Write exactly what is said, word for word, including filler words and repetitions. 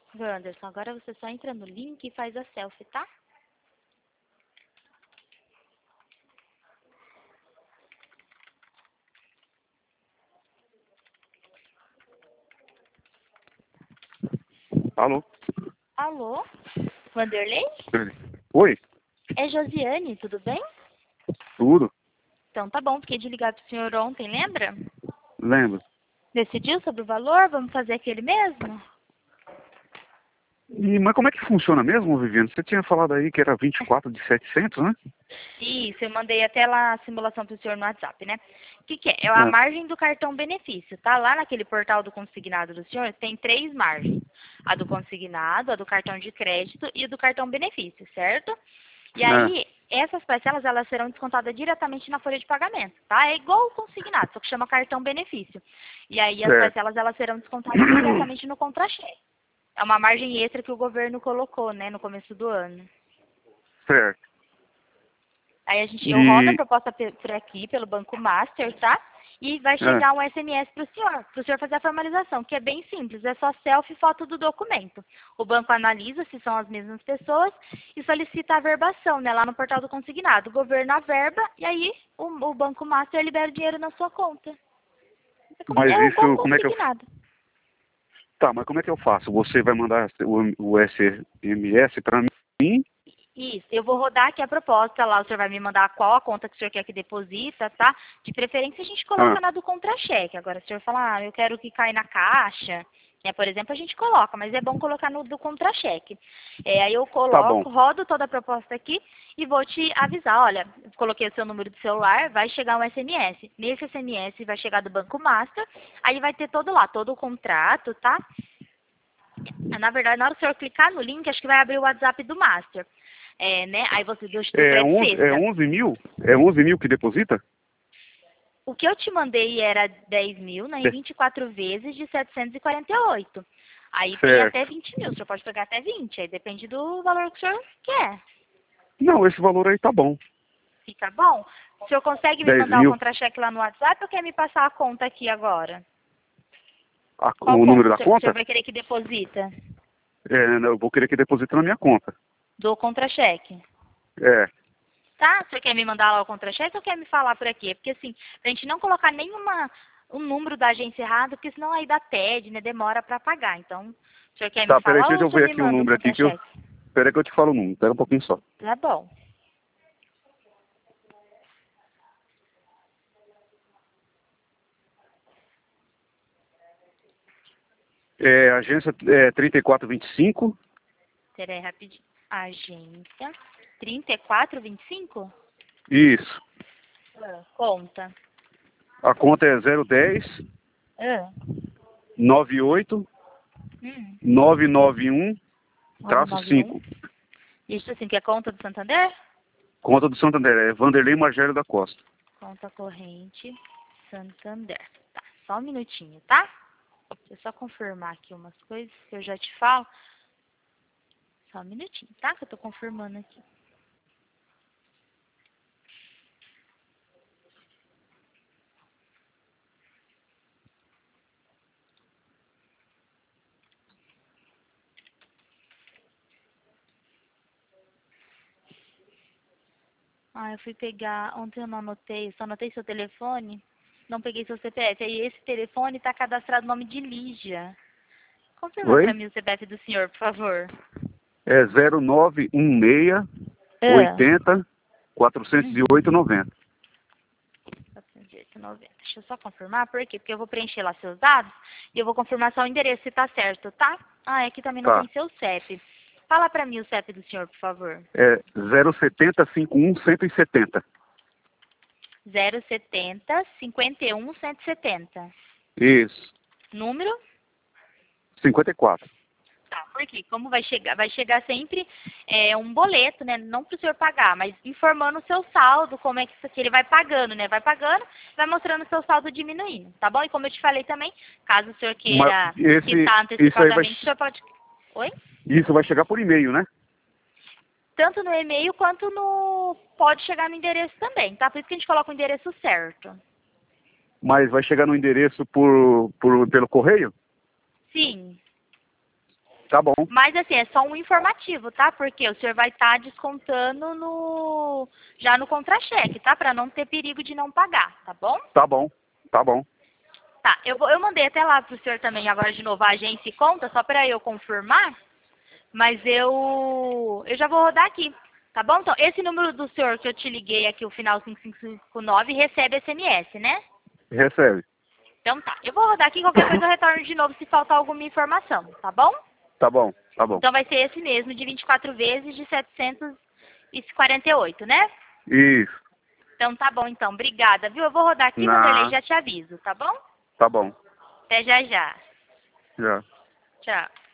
Wanderson, agora você só entra no link e faz a selfie, tá? Alô? Alô? Vanderlei? Oi? É Josiane, tudo bem? Tudo? Então tá bom, fiquei de ligar pro senhor ontem, lembra? Lembro. Decidiu sobre o valor? Vamos fazer aquele mesmo? E, mas como é que funciona mesmo, Viviane? Você tinha falado aí que era vinte e quatro de setecentos, né? Isso, eu mandei até lá a simulação pro senhor no WhatsApp, né? O que, que é? É a Ah, margem do cartão benefício, tá? Lá naquele portal do consignado do senhor tem três margens. A do consignado, a do cartão de crédito e a do cartão benefício, certo? E ah, aí, essas parcelas, elas serão descontadas diretamente na folha de pagamento, tá? É igual o consignado, só que chama cartão benefício. E aí, as certo. parcelas, elas serão descontadas diretamente no contra-cheque. É uma margem extra que o governo colocou, né, no começo do ano. Certo. Aí a gente, eu rodo a E, proposta pe- por aqui, pelo Banco Master, tá? E vai ah, chegar um S M S para o senhor, para o senhor fazer a formalização, que é bem simples, é só selfie e foto do documento. O banco analisa se são as mesmas pessoas e solicita a verbação, né, lá no portal do consignado. O governo averba e aí o, o Banco Master libera o dinheiro na sua conta. É, como, mas é igual isso, como é que eu... consignado. Tá, mas como é que eu faço? Você vai mandar o, o S M S para mim? Isso, eu vou rodar aqui a proposta lá, o senhor vai me mandar qual a conta que o senhor quer que deposita, tá? De preferência a gente coloca Ah, na do contra-cheque. Agora, se o senhor falar, ah, eu quero que caia na caixa, né, por exemplo, a gente coloca, mas é bom colocar no do contra-cheque. É, aí eu tá bom. coloco, rodo toda a proposta aqui e vou te avisar, olha, eu coloquei o seu número de celular, vai chegar um S M S. Nesse S M S vai chegar do Banco Master, aí vai ter todo lá, todo o contrato, tá? Na verdade, na hora que o senhor clicar no link, acho que vai abrir o WhatsApp do Master. É, né? Aí você do, do É frete onze, é sexta. onze mil? É onze mil que deposita? O que eu te mandei era dez mil, né, em É, vinte e quatro vezes de setecentos e quarenta e oito. Aí tem até certo. vinte mil, o senhor pode pegar até vinte, aí depende do valor que o senhor quer. Não, esse valor aí tá bom. Fica bom? O senhor consegue me dez mandar o mil. contra-cheque lá no WhatsApp ou quer me passar a conta aqui agora? A- Qual o número conta o da senhor, o senhor conta? vai querer que deposita? É, eu vou querer que deposite na minha conta. Do contra-cheque. É, Tá? O senhor quer me mandar lá o contra-cheque ou quer me falar por aqui? Porque assim, pra gente não colocar nenhuma um número da agência errado, porque senão aí dá T E D, né? Demora pra pagar. Então, o senhor quer me tá, peraí, falar ou deixa o eu senhor ver me aqui o manda o número aqui que eu... contra-cheque? Peraí que eu te falo o número, pera um pouquinho só. Tá bom. É, agência é, trinta e quatro vinte e cinco. Peraí, rapidinho. Agência trinta e quatro vinte e cinco? Isso. Ah, conta. A conta é zero dez, Ah. noventa e oito, Hum. novecentos e noventa e um, traço novecentos e noventa e um. cinco. Isso assim, que é conta do Santander? Conta do Santander, é Vanderlei Magério da Costa. Conta corrente Santander. Tá, só um minutinho, tá? Deixa eu só confirmar aqui umas coisas que eu já te falo. Só um minutinho, tá? Que eu tô confirmando aqui. Ah, eu fui pegar. Ontem eu não anotei, só anotei seu telefone. Não peguei seu C P F. Aí esse telefone tá cadastrado no nome de Lígia. Confirma pra Oi? mim o C P F do senhor, por favor. É zero nove um seis, Ah. oitenta, quatrocentos e Uhum. oito, noventa. quatrocentos e oito, noventa. Deixa eu só confirmar, por quê? Porque eu vou preencher lá seus dados e eu vou confirmar só o endereço se tá certo, tá? Ah, aqui também não tem Tá. seu C E P. Fala pra mim o C E P do senhor, por favor. É zero setenta, cinquenta e um, cento e setenta. zero setenta, cinquenta e um, cento e setenta. Isso. Número? cinquenta e quatro. Tá, porque como vai chegar, vai chegar sempre é, um boleto, né? Não para o senhor pagar, mas informando o seu saldo, como é que, isso, que ele vai pagando, né? Vai pagando, vai mostrando o seu saldo diminuindo, tá bom? E como eu te falei também, caso o senhor Mas queira esse, quitar isso aí vai, antecipadamente, o senhor pode... Oi? isso vai chegar por e-mail, né? Tanto no e-mail quanto no... Pode chegar no endereço também, tá? Por isso que a gente coloca o endereço certo. Mas vai chegar no endereço por, por, pelo correio? Sim. Tá bom, Mas assim, é só um informativo, tá? Porque o senhor vai estar descontando no já no contra-cheque, tá? Para não ter perigo de não pagar, tá bom? tá bom, tá bom. Tá, eu, vou, eu mandei até lá pro senhor também agora de novo a agência e conta, só para eu confirmar, mas eu, eu já vou rodar aqui, tá bom? Então, esse número do senhor que eu te liguei aqui, o final cinco cinco cinco nove, recebe S M S, né? Recebe. Então tá, eu vou rodar aqui, qualquer coisa eu retorno de novo se faltar alguma informação, tá bom? Tá bom, tá bom. Então vai ser esse mesmo, de vinte e quatro vezes de setecentos e quarenta e oito, né? Isso. Então tá bom, então. Obrigada, viu? Eu vou rodar aqui, Vanderlei, Na, já te aviso, tá bom? tá bom. Até já já. Já. Tchau.